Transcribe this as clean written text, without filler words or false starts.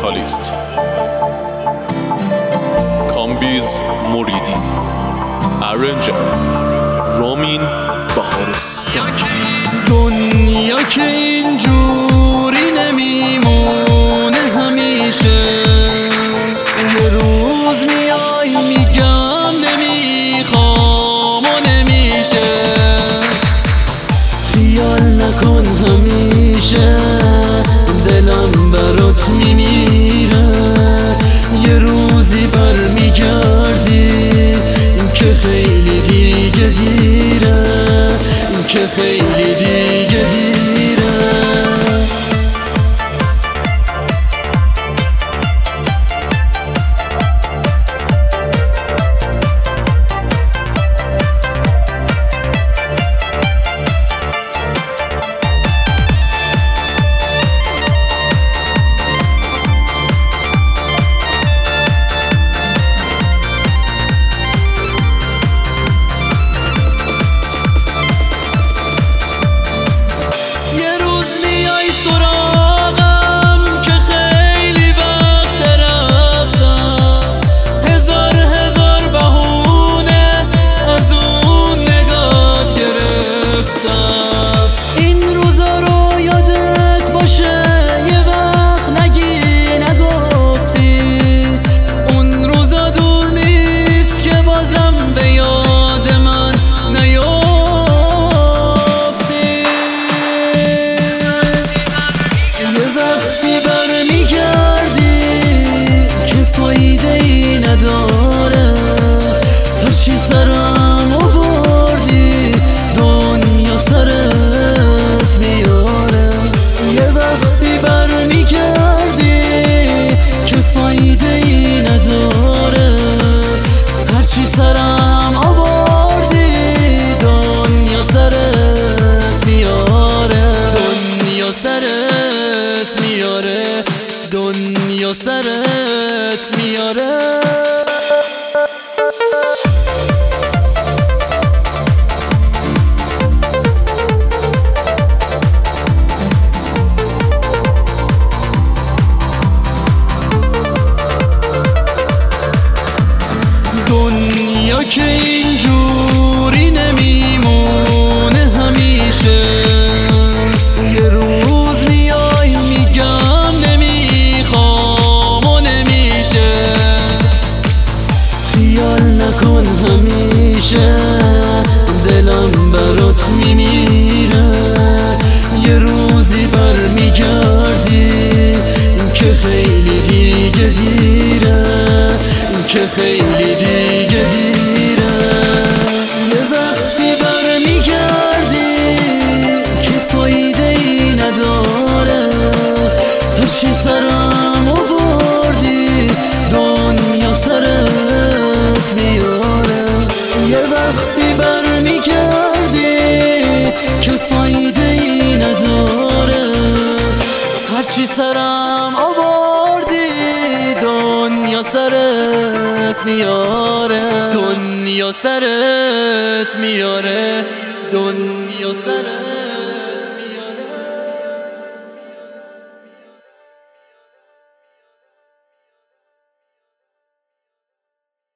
وکالیست کامبیز موریدی، ارنجر رامین بهارستانی. دنیا که اینجوری نمیمونه همیشه، یه روز میای میگم نمیخوام و نمیشه. خیال نکن همیشه دلم برات میمیره، یه روزی برمیگردی که خیلی دیگه دیره، که خیلی دیگه دیره. هرچی سرم آوردی دنیا سرت میاره، یه وقتی برمیگردی که فایده ای نداره. هرچی سرم آوردی دنیا سرت میاره، دنیا سرت میاره، دنیا سرت میاره. دنیا که اینجوری نمیمونه همیشه، یه روز میای میگم نمیخوام و نمیشه. خیال نکن همیشه دلم برات میمیره، یه روزی برمیگردی که خیلی دیگه دیره، که خیلی دیگه دیره. یه وقتی برمیگردی که فایده ای نداره، هرچی سرم آوردی دنیا سرت میاره. یه وقتی برمیگردی که فایده ای نداره، هرچی سرم آوردی دنیا سرت میاره، دنیا سرت میاره، دنیا سرت